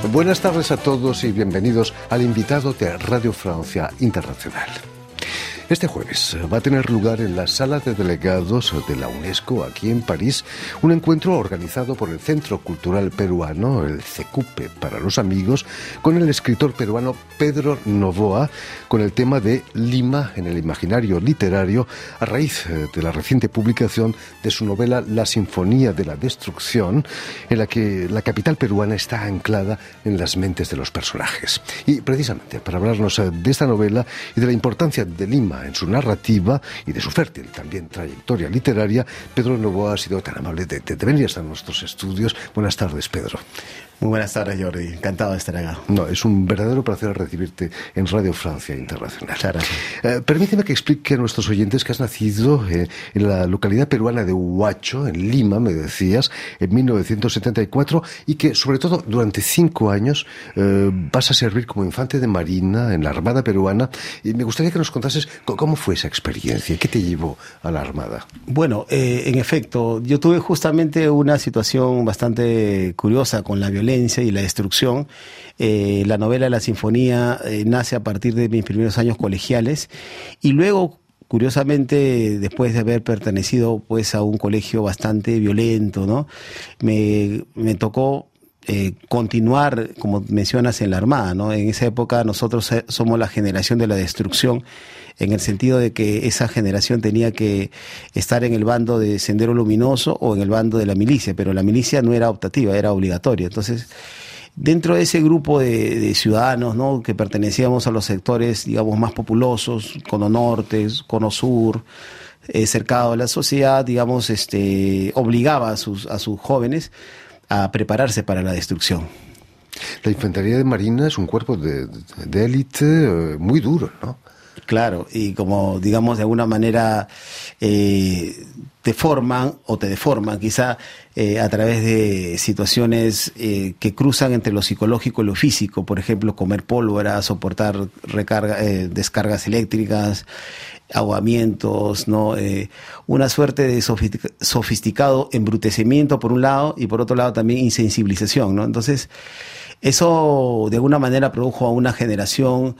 Buenas tardes a todos y bienvenidos al invitado de Radio Francia Internacional. Este jueves va a tener lugar en la Sala de Delegados de la UNESCO, aquí en París, un encuentro organizado por el Centro Cultural Peruano, el CECUPE para los amigos, con el escritor peruano Pedro Novoa, con el tema de Lima en el imaginario literario, a raíz de la reciente publicación de su novela La Sinfonía de la Destrucción, en la que la capital peruana está anclada en las mentes de los personajes. Y precisamente para hablarnos de esta novela y de la importancia de Lima en su narrativa y de su fértil también trayectoria literaria, Pedro Novoa ha sido tan amable de venir hasta nuestros estudios. Buenas tardes, Pedro. Muy buenas tardes, Jordi. Encantado de estar acá. No, es un verdadero placer recibirte en Radio Francia Internacional. Muchas gracias. Permíteme que explique a nuestros oyentes que has nacido en la localidad peruana de Huacho, en Lima, me decías, en 1974, y que, sobre todo, durante 5 años vas a servir como infante de marina en la Armada peruana. Y me gustaría que nos contases cómo fue esa experiencia, qué te llevó a la Armada. Bueno, en efecto, yo tuve justamente una situación bastante curiosa con la violencia y la destrucción. La novela La Sinfonía nace a partir de mis primeros años colegiales y luego, curiosamente, después de haber pertenecido pues a un colegio bastante violento, ¿no? Me tocó continuar, como mencionas, en la Armada, ¿no? En esa época nosotros somos la generación de la destrucción, en el sentido de que esa generación tenía que estar en el bando de Sendero Luminoso o en el bando de la milicia, pero la milicia no era optativa, era obligatoria. Entonces, dentro de ese grupo de ciudadanos, ¿no?, que pertenecíamos a los sectores, digamos, más populosos, Cono Norte, Cono Sur, cercado a la sociedad, digamos, obligaba a sus jóvenes a prepararse para la destrucción. La Infantería de Marina es un cuerpo de élite muy duro, ¿no? Claro, y como, digamos, de alguna manera te forman o te deforman quizá a través de situaciones que cruzan entre lo psicológico y lo físico. Por ejemplo, comer pólvora, soportar descargas eléctricas, ahogamientos, ¿no? Una suerte de sofisticado embrutecimiento por un lado y por otro lado también insensibilización, ¿no? Entonces, eso de alguna manera produjo a una generación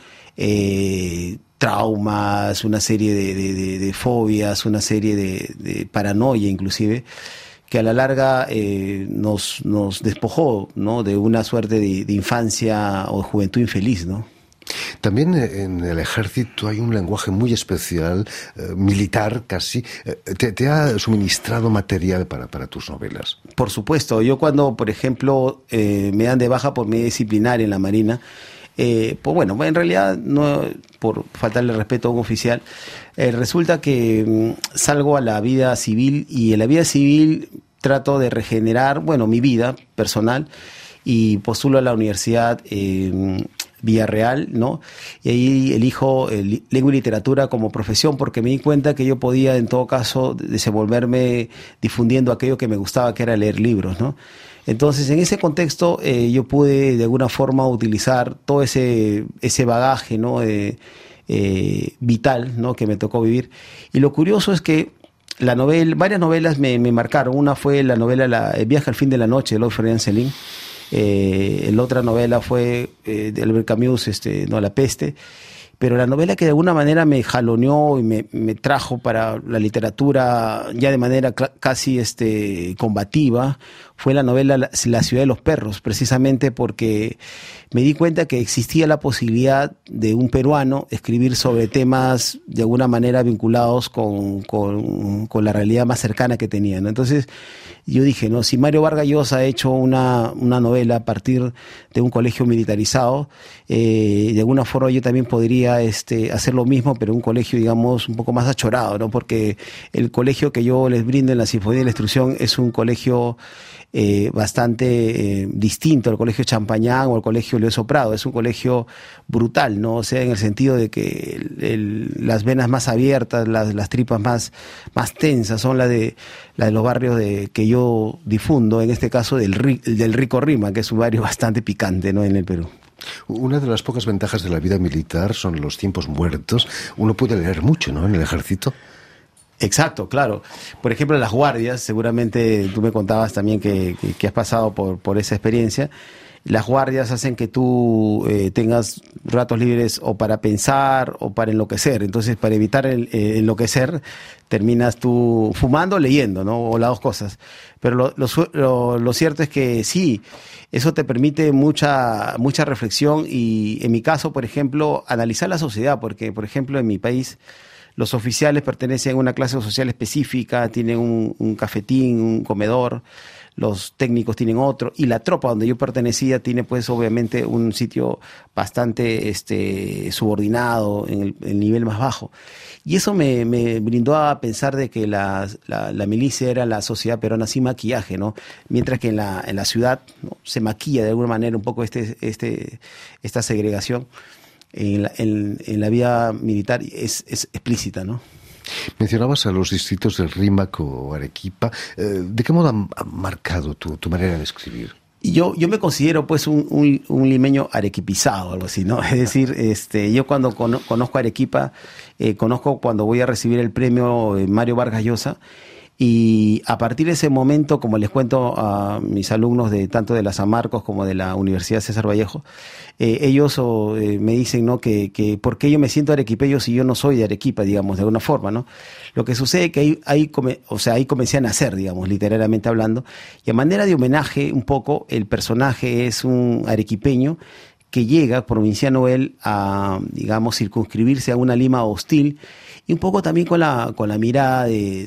traumas, una serie de fobias, una serie de paranoia inclusive, que a la larga nos despojó, ¿no?, de una suerte de infancia o juventud infeliz, ¿no? También en el ejército hay un lenguaje muy especial, militar casi. ¿Te ha suministrado material para tus novelas? Por supuesto. Yo cuando, por ejemplo, me dan de baja por medida disciplinaria en la Marina, pues bueno, en realidad, no por faltarle respeto a un oficial, resulta que salgo a la vida civil y en la vida civil trato de regenerar, bueno, mi vida personal y postulo a la universidad Villarreal, ¿no? Y ahí elijo lengua y literatura como profesión porque me di cuenta que yo podía, en todo caso, desenvolverme difundiendo aquello que me gustaba, que era leer libros, ¿no? Entonces, en ese contexto, yo pude de alguna forma utilizar todo ese bagaje, ¿no?, vital, ¿no?, que me tocó vivir. Y lo curioso es que varias novelas me marcaron. Una fue la novela El viaje al fin de la noche, de Lord Ferdinand Céline. La otra novela fue de Albert Camus, La peste. Pero la novela que de alguna manera me jaloneó y me trajo para la literatura ya de manera casi combativa fue la novela La ciudad de los perros, precisamente porque me di cuenta que existía la posibilidad de un peruano escribir sobre temas de alguna manera vinculados con la realidad más cercana que tenía, ¿no? Entonces yo dije, no, si Mario Vargas Llosa ha hecho una novela a partir de un colegio militarizado, de alguna forma yo también podría hacer lo mismo, pero en un colegio, digamos, un poco más achorado, ¿no? Porque el colegio que yo les brindo en la Sinfonía de la Destrucción es un colegio bastante distinto al colegio Champañán o al colegio Leoso Prado. Es un colegio brutal, ¿no? O sea, en el sentido de que las venas más abiertas, las tripas más tensas son la de los barrios que yo difundo, en este caso del Rico Rima, que es un barrio bastante picante, ¿no?, en el Perú. Una de las pocas ventajas de la vida militar son los tiempos muertos. Uno puede leer mucho, ¿no?, en el ejército. Exacto, claro. Por ejemplo, las guardias, seguramente tú me contabas también que has pasado por esa experiencia. las guardias hacen que tú tengas ratos libres o para pensar o para enloquecer. Entonces, para evitar enloquecer, terminas tú fumando o leyendo, ¿no? O las dos cosas. Pero lo cierto es que sí, eso te permite mucha reflexión y, en mi caso, por ejemplo, analizar la sociedad, porque, por ejemplo, en mi país, los oficiales pertenecen a una clase social específica, tienen un cafetín, un comedor, los técnicos tienen otro, y la tropa donde yo pertenecía tiene pues obviamente un sitio bastante subordinado, en el nivel más bajo. Y eso me brindó a pensar de que la milicia era la sociedad peruana sin maquillaje, ¿no? Mientras que en la ciudad, ¿no?, se maquilla de alguna manera un poco esta segregación. En la vida militar es explícita, ¿no? Mencionabas a los distritos del Rímac o Arequipa. ¿De qué modo han marcado tu manera de escribir? Yo me considero pues un limeño arequipizado, algo así, ¿no? Es decir, yo cuando conozco Arequipa, conozco cuando voy a recibir el premio Mario Vargas Llosa, y a partir de ese momento, como les cuento a mis alumnos tanto de la San Marcos como de la Universidad César Vallejo, ellos me dicen, ¿no?, que por qué yo me siento arequipeño si yo no soy de Arequipa, digamos, de alguna forma, ¿no? Lo que sucede es que ahí comencé a nacer, digamos, literalmente hablando, y a manera de homenaje un poco, el personaje es un arequipeño que llega, provinciano él, a, digamos, circunscribirse a una Lima hostil, y un poco también con la mirada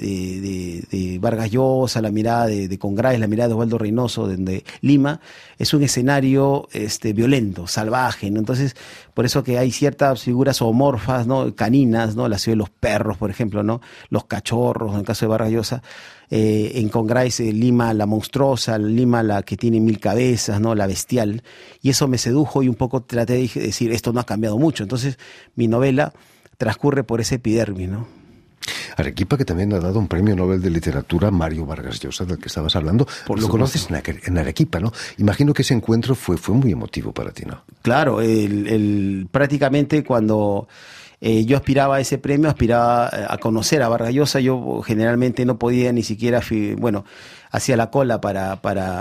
de Vargas Llosa, la mirada de Congráez, la mirada de Osvaldo Reynoso, donde Lima es un escenario violento, salvaje, ¿no? Entonces, por eso que hay ciertas figuras zoomorfas, ¿no?, caninas, ¿no?, la ciudad de los perros, por ejemplo, ¿no?, los cachorros, en el caso de Vargas Llosa. En Congráez, Lima la monstruosa, Lima la que tiene 1000 cabezas, ¿no?, la bestial, y eso me sedujo y un poco traté de decir, esto no ha cambiado mucho. Entonces, mi novela transcurre por ese epidermis, ¿no? Arequipa, que también ha dado un premio Nobel de Literatura, Mario Vargas Llosa, del que estabas hablando. Lo conoces en Arequipa, ¿no? Imagino que ese encuentro fue muy emotivo para ti, ¿no? Claro, prácticamente cuando yo aspiraba a ese premio, aspiraba a conocer a Vargas Llosa. Yo generalmente no podía ni siquiera, hacía la cola para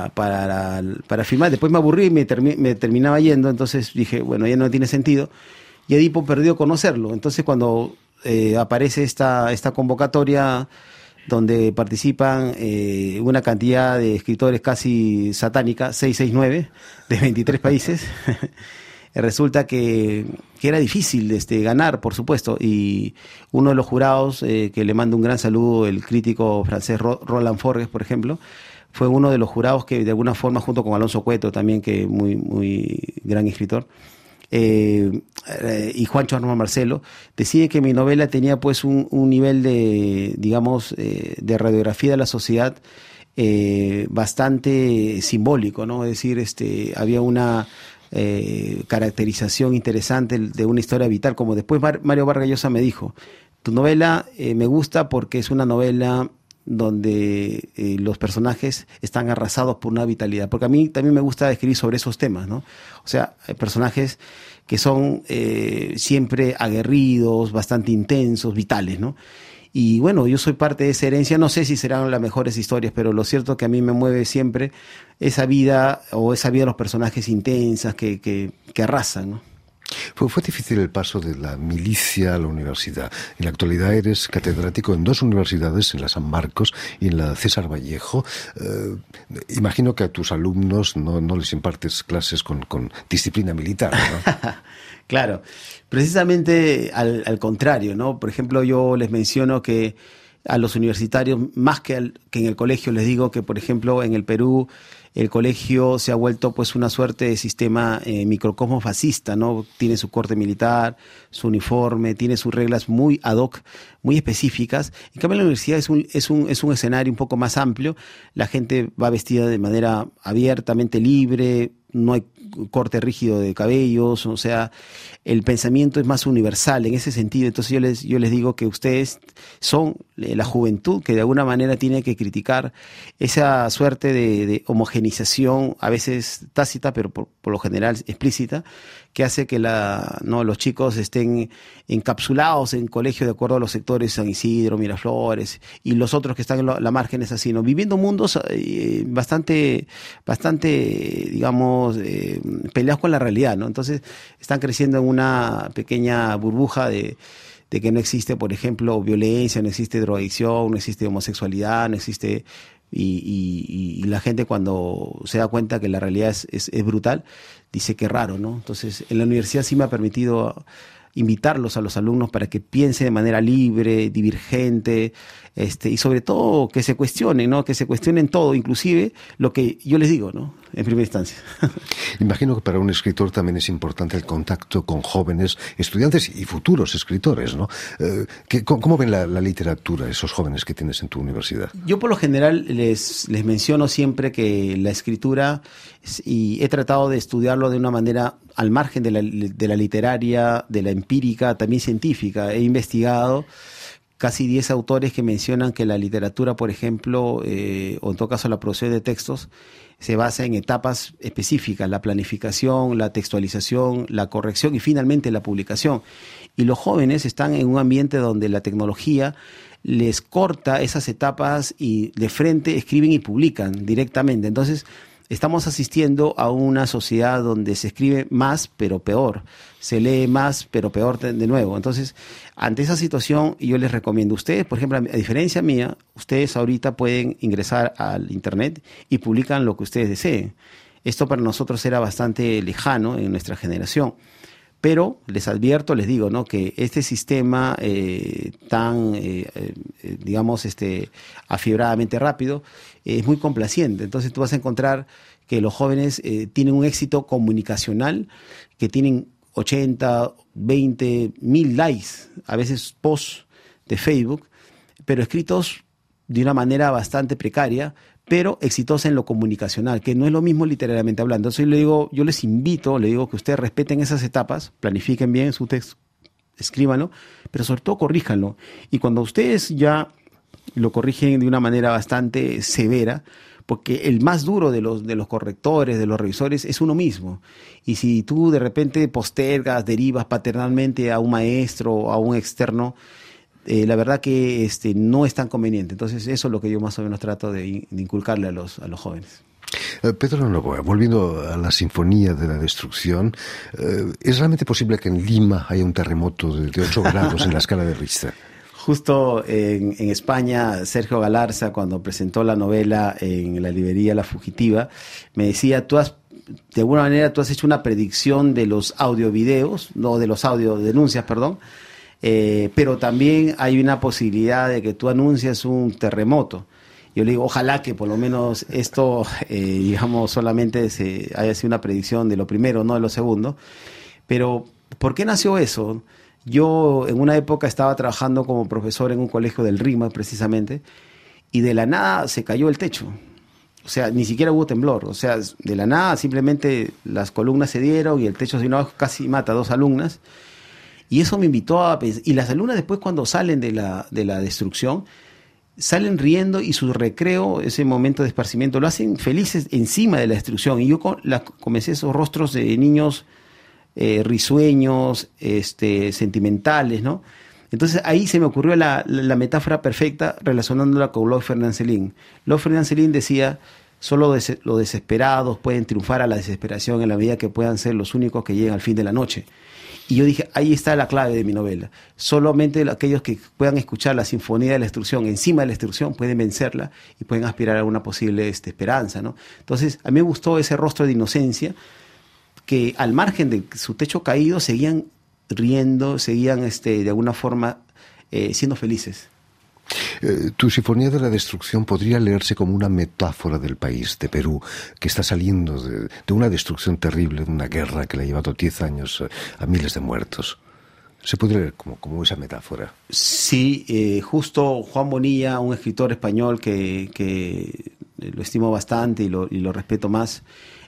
firmar. Después me aburrí y me terminaba yendo, entonces dije, bueno, ya no tiene sentido. Y Edipo perdió conocerlo. Entonces, cuando aparece esta convocatoria donde participan una cantidad de escritores casi satánica, 669, de 23 países, resulta que era difícil ganar, por supuesto. Y uno de los jurados, que le mando un gran saludo, el crítico francés Roland Forges, por ejemplo, fue uno de los jurados que de alguna forma, junto con Alonso Cueto también, que muy gran escritor, y Juancho Armando Marcelo, decide que mi novela tenía pues un nivel de, digamos, de radiografía de la sociedad bastante simbólico, ¿no? Es decir, había una caracterización interesante de una historia vital, como después Mario Vargas Llosa me dijo, tu novela me gusta porque es una novela donde los personajes están arrasados por una vitalidad, porque a mí también me gusta escribir sobre esos temas, ¿no? O sea, hay personajes que son siempre aguerridos, bastante intensos, vitales, ¿no? Y bueno, yo soy parte de esa herencia. No sé si serán las mejores historias, pero lo cierto es que a mí me mueve siempre esa vida de los personajes intensas que arrasan, ¿no? Fue difícil el paso de la milicia a la universidad. En la actualidad eres catedrático en 2 universidades, en la San Marcos y en la César Vallejo. Imagino que a tus alumnos no les impartes clases con disciplina militar, ¿no? Claro, precisamente al contrario, ¿no? Por ejemplo, yo les menciono que a los universitarios, más que en el colegio, les digo que, por ejemplo, en el Perú, el colegio se ha vuelto pues una suerte de sistema microcosmo fascista, ¿no? Tiene su corte militar, su uniforme, tiene sus reglas muy ad hoc, muy específicas. En cambio, la universidad es un escenario un poco más amplio. La gente va vestida de manera abiertamente libre, no hay corte rígido de cabellos, o sea, el pensamiento es más universal en ese sentido. Entonces yo les digo que ustedes son la juventud que de alguna manera tiene que criticar esa suerte de homogenización, a veces tácita, pero por lo general explícita, que hace que los chicos estén encapsulados en colegios de acuerdo a los sectores San Isidro, Miraflores, y los otros que están en la margen es así, ¿no? Viviendo mundos bastante, digamos, digamos, peleados con la realidad, ¿no? Entonces están creciendo en una pequeña burbuja de que no existe, por ejemplo, violencia, no existe drogadicción, no existe homosexualidad, no existe... Y la gente, cuando se da cuenta que la realidad es brutal, dice que raro, ¿no? Entonces, en la universidad sí me ha permitido invitarlos a los alumnos para que piensen de manera libre, divergente, y sobre todo que se cuestionen, ¿no? Que se cuestionen todo, inclusive lo que yo les digo, ¿no? En primera instancia. Imagino que para un escritor también es importante el contacto con jóvenes estudiantes y futuros escritores, ¿no? ¿Cómo ven la literatura esos jóvenes que tienes en tu universidad? Yo por lo general les menciono siempre que la escritura, y he tratado de estudiarlo de una manera al margen de la literaria, de la empírica, también científica. He investigado casi 10 autores que mencionan que la literatura, por ejemplo, o en todo caso la producción de textos, se basa en etapas específicas: la planificación, la textualización, la corrección y finalmente la publicación. Y los jóvenes están en un ambiente donde la tecnología les corta esas etapas y de frente escriben y publican directamente. Entonces, estamos asistiendo a una sociedad donde se escribe más pero peor, se lee más pero peor de nuevo. Entonces, ante esa situación, yo les recomiendo, ustedes, por ejemplo, a diferencia mía, ustedes ahorita pueden ingresar al internet y publican lo que ustedes deseen. Esto para nosotros era bastante lejano en nuestra generación. Pero les advierto, les digo, ¿no?, que este sistema tan, digamos, afiebradamente rápido es muy complaciente. Entonces tú vas a encontrar que los jóvenes tienen un éxito comunicacional, que tienen 80, 20, 1000 likes, a veces posts de Facebook, pero escritos de una manera bastante precaria, pero exitosa en lo comunicacional, que no es lo mismo literariamente hablando. Entonces yo les invito, le digo que ustedes respeten esas etapas, planifiquen bien su texto, escríbanlo, pero sobre todo corríjanlo. Y cuando ustedes ya lo corrigen de una manera bastante severa, porque el más duro de los correctores, de los revisores, es uno mismo. Y si tú de repente postergas, derivas paternalmente a un maestro o a un externo, la verdad que no es tan conveniente. Entonces eso es lo que yo más o menos trato de inculcarle a los jóvenes. Pedro Novoa, volviendo a la Sinfonía de la Destrucción, ¿es realmente posible que en Lima haya un terremoto de 8 grados en la escala de Richter? Justo en España, Sergio Galarza, cuando presentó la novela en la librería La Fugitiva, me decía, de alguna manera tú has hecho una predicción de los audiovideos, no de los audiodenuncias, perdón, pero también hay una posibilidad de que tú anuncias un terremoto. Yo le digo, ojalá que por lo menos esto, digamos, solamente haya sido una predicción de lo primero, no de lo segundo. Pero, ¿por qué nació eso? Yo en una época estaba trabajando como profesor en un colegio del RIMA, precisamente, y de la nada se cayó el techo. O sea, ni siquiera hubo temblor. O sea, de la nada simplemente las columnas se dieron y el techo se vino abajo, casi mata a 2 alumnas. Y eso me invitó a pensar. Y las alumnas después, cuando salen de la destrucción, salen riendo, y su recreo, ese momento de esparcimiento, lo hacen felices encima de la destrucción. Y yo comencé esos rostros de niños risueños, sentimentales, ¿no? Entonces ahí se me ocurrió la metáfora perfecta relacionándola con Lord Ferdinand Céline. Lord Ferdinand Céline decía, solo los desesperados pueden triunfar a la desesperación en la medida que puedan ser los únicos que lleguen al fin de la noche. Y yo dije, ahí está la clave de mi novela. Solamente aquellos que puedan escuchar la sinfonía de la destrucción encima de la destrucción pueden vencerla y pueden aspirar a una posible esperanza, ¿no? Entonces, a mí me gustó ese rostro de inocencia, que al margen de su techo caído seguían riendo, seguían de alguna forma siendo felices. Tu Sinfonía de la Destrucción podría leerse como una metáfora del país, de Perú, que está saliendo de una destrucción terrible, de una guerra que le ha llevado 10 años a miles de muertos. ¿Se podría leer como esa metáfora? Sí, justo Juan Bonilla, un escritor español que lo estimo bastante y lo respeto más,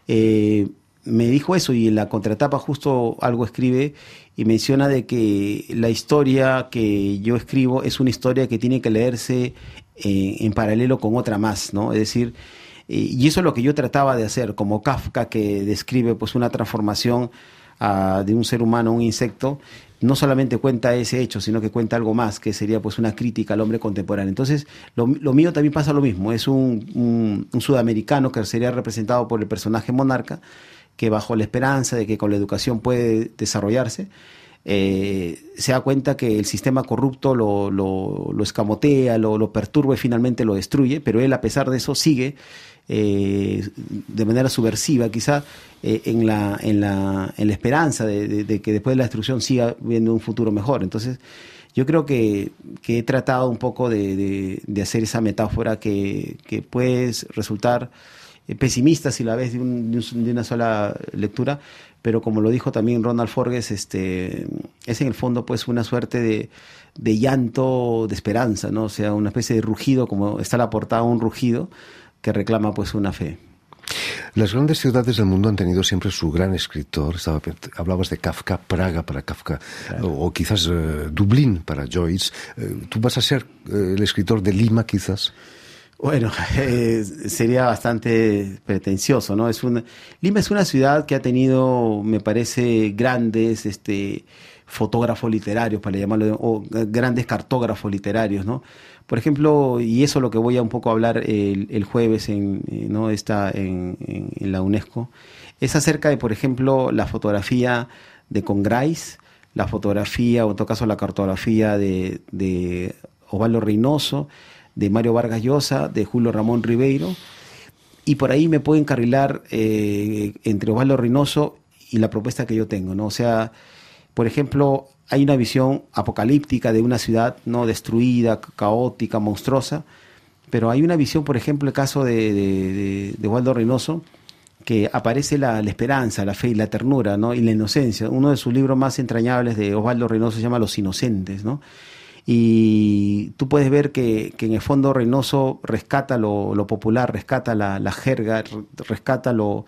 me dijo eso, y en la contratapa justo algo escribe y menciona de que la historia que yo escribo es una historia que tiene que leerse en paralelo con otra más, ¿no? Es decir, y eso es lo que yo trataba de hacer, como Kafka, que describe pues una transformación de un ser humano a un insecto. No solamente cuenta ese hecho, sino que cuenta algo más, que sería pues una crítica al hombre contemporáneo. Entonces, lo mío también pasa lo mismo. Es un sudamericano que sería representado por el personaje Monarca, que bajo la esperanza de que con la educación puede desarrollarse, se da cuenta que el sistema corrupto lo escamotea, lo perturba y finalmente lo destruye, pero él a pesar de eso sigue de manera subversiva quizá en la esperanza de que después de la destrucción siga viendo un futuro mejor. Entonces yo creo que he tratado un poco de hacer esa metáfora que puede resultar pesimista si la ves de una sola lectura, pero como lo dijo también Ronald Forges, es en el fondo pues una suerte de llanto de esperanza, ¿no? O sea, una especie de rugido, como está la portada, un rugido que reclama pues una fe. Las grandes ciudades del mundo han tenido siempre su gran escritor. Hablabas de Kafka, Praga para Kafka, claro. o quizás Dublín para Joyce. ¿Tú vas a ser el escritor de Lima quizás? Bueno, sería bastante pretencioso, ¿no? Lima es una ciudad que ha tenido, me parece, grandes fotógrafos literarios, para llamarlo, o grandes cartógrafos literarios, ¿no? Por ejemplo, y eso es lo que voy a un poco hablar el jueves en la UNESCO, es acerca de, por ejemplo, la fotografía de Congrais, la fotografía, o en todo caso la cartografía de Osvaldo Reynoso, de Mario Vargas Llosa, de Julio Ramón Ribeiro, y por ahí me puedo encarrilar entre Osvaldo Reynoso y la propuesta que yo tengo, ¿no? O sea, por ejemplo, hay una visión apocalíptica de una ciudad no destruida, caótica, monstruosa, pero hay una visión, por ejemplo, el caso de Osvaldo Reynoso, que aparece la esperanza, la fe y la ternura, ¿no? Y la inocencia. Uno de sus libros más entrañables de Osvaldo Reynoso se llama Los Inocentes, ¿no? Y tú puedes ver que en el fondo Reynoso rescata lo popular, rescata la jerga, rescata lo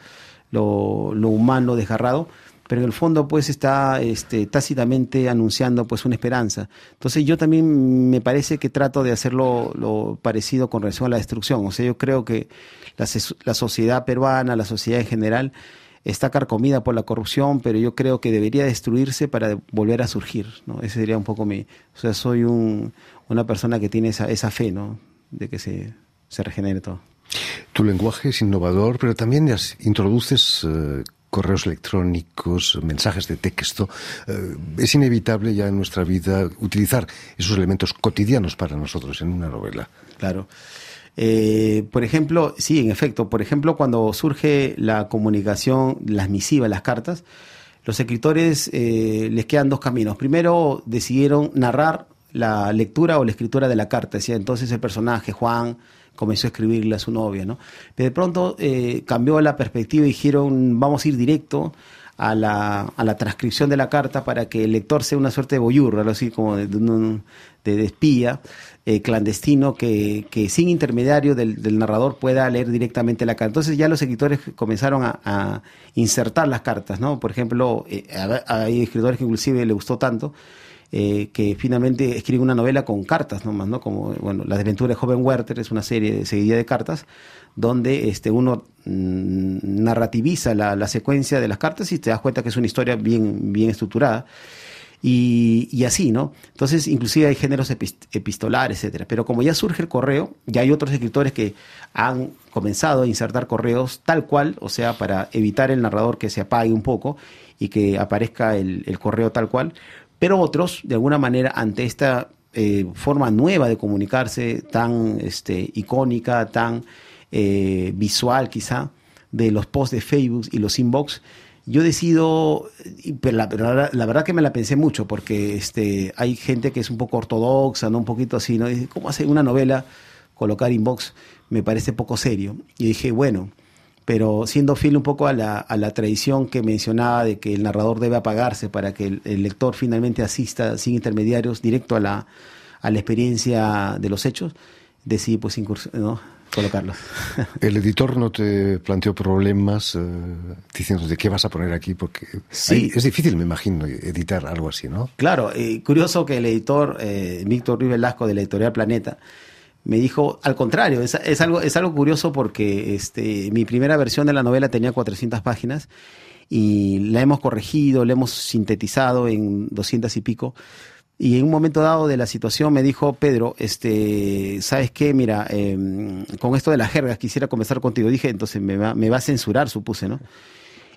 humano desgarrado, pero en el fondo pues está tácitamente anunciando pues una esperanza. Entonces yo también me parece que trato de hacerlo lo parecido con relación a la destrucción. O sea, yo creo que la sociedad peruana, la sociedad en general, está carcomida por la corrupción, pero yo creo que debería destruirse para volver a surgir, ¿no? Ese sería un poco o sea, soy una persona que tiene esa fe, ¿no? De que se regenere todo. Tu lenguaje es innovador, pero también introduces correos electrónicos, mensajes de texto. Es inevitable ya en nuestra vida utilizar esos elementos cotidianos para nosotros en una novela. Claro. Por ejemplo, sí, en efecto, por ejemplo, cuando surge la comunicación, las misivas, las cartas, los escritores les quedan dos caminos. Primero, decidieron narrar la lectura o la escritura de la carta. ¿Sí? Entonces el personaje, Juan, comenzó a escribirle a su novia, ¿no? Pero de pronto cambió la perspectiva y dijeron, vamos a ir directo a la transcripción de la carta para que el lector sea una suerte de voyeur, algo así como de espía clandestino que sin intermediario del narrador pueda leer directamente la carta. Entonces ya los escritores comenzaron a insertar las cartas, ¿no? Por ejemplo, hay escritores que inclusive le gustó tanto que finalmente escriben una novela con cartas nomás, ¿no? Como, bueno, La desventura de Joven Werther es una serie seguida de cartas donde uno narrativiza la secuencia de las cartas y te das cuenta que es una historia bien estructurada. Y así, ¿no? Entonces, inclusive hay géneros epistolares, etcétera. Pero como ya surge el correo, ya hay otros escritores que han comenzado a insertar correos tal cual, o sea, para evitar el narrador que se apague un poco y que aparezca el correo tal cual. Pero otros, de alguna manera, ante esta forma nueva de comunicarse, tan icónica, tan visual quizá, de los posts de Facebook y los inbox, yo decido, pero la verdad que me la pensé mucho, porque hay gente que es un poco ortodoxa, ¿no? Un poquito así, ¿no? Dice, ¿cómo hace una novela colocar inbox? Me parece poco serio. Y dije, bueno, pero siendo fiel un poco a la tradición que mencionaba de que el narrador debe apagarse para que el lector finalmente asista sin intermediarios directo a la experiencia de los hechos, decidí pues ¿no? colocarlos. ¿El editor no te planteó problemas diciendo de qué vas a poner aquí? Porque sí. Es difícil, me imagino, editar algo así, ¿no? Claro, curioso que el editor, Víctor Ruiz Velasco, de la editorial Planeta, me dijo, al contrario, es algo curioso porque mi primera versión de la novela tenía 400 páginas y la hemos corregido, la hemos sintetizado en 200 y pico. Y en un momento dado de la situación me dijo, Pedro, ¿sabes qué? Mira, con esto de las jergas quisiera conversar contigo. Dije, entonces me va a censurar, supuse, ¿no?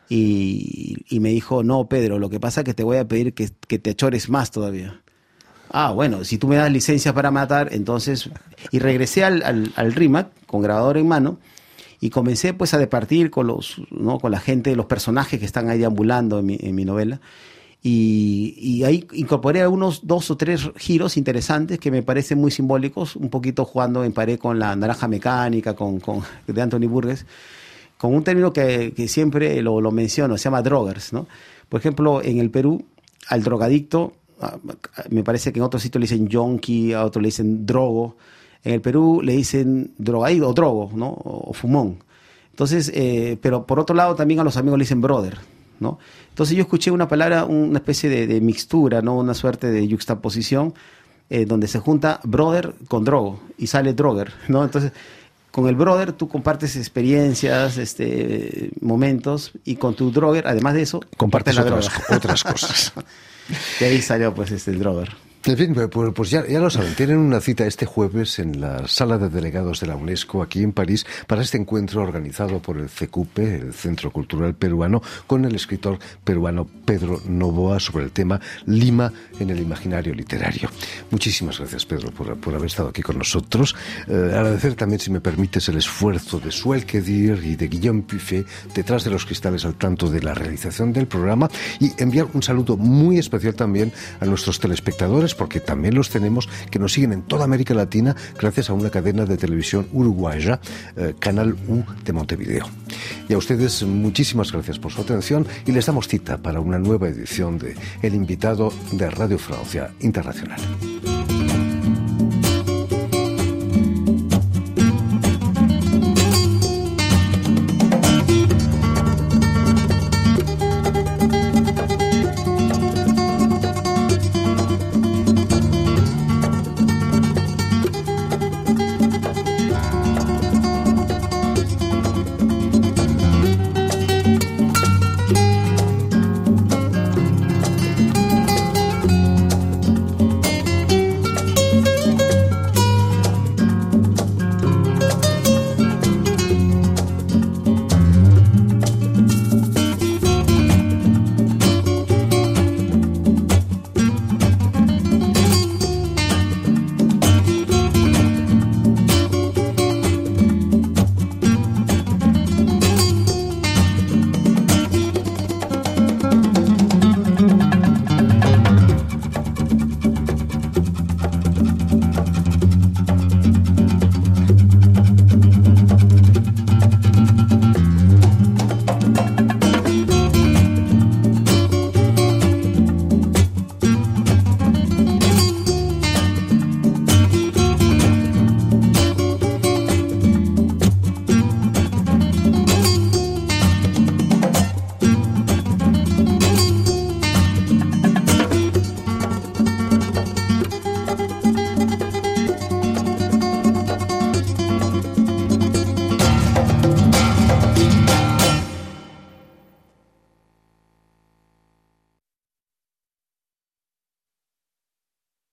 y me dijo, no, Pedro, lo que pasa es que te voy a pedir que te achores más todavía. Ah, bueno, si tú me das licencia para matar, entonces... Y regresé al RIMAC con grabador en mano y comencé pues a departir con con la gente, los personajes que están ahí deambulando en mi novela. Y ahí incorporé unos 2 o 3 giros interesantes que me parecen muy simbólicos, un poquito jugando en pared con la naranja mecánica, de Anthony Burgess, con un término que siempre lo menciono, se llama droggers, ¿no? Por ejemplo, en el Perú, al drogadicto, me parece que en otros sitios le dicen yonki, a otros le dicen drogo. En el Perú le dicen drogadicto o drogo, ¿no? O fumón. Entonces, pero por otro lado también a los amigos le dicen brother, ¿no? Entonces yo escuché una palabra, una especie de mixtura, ¿no? Una suerte de yuxtaposición, donde se junta brother con drogo y sale drogger, ¿no? Entonces, con el brother tú compartes experiencias, momentos, y con tu drogger, además de eso, compartes otras cosas. De ahí salió pues el drogger. En fin, pues ya lo saben, tienen una cita este jueves en la Sala de Delegados de la UNESCO aquí en París para este encuentro organizado por el CECUPE, el Centro Cultural Peruano, con el escritor peruano Pedro Novoa sobre el tema Lima en el imaginario literario. Muchísimas gracias, Pedro, por haber estado aquí con nosotros. Agradecer también, si me permites, el esfuerzo de Suel Kedir y de Guillaume Puffet detrás de los cristales al tanto de la realización del programa, y enviar un saludo muy especial también a nuestros telespectadores, porque también los tenemos, que nos siguen en toda América Latina gracias a una cadena de televisión uruguaya, Canal U de Montevideo. Y a ustedes muchísimas gracias por su atención y les damos cita para una nueva edición de El Invitado de Radio Francia Internacional.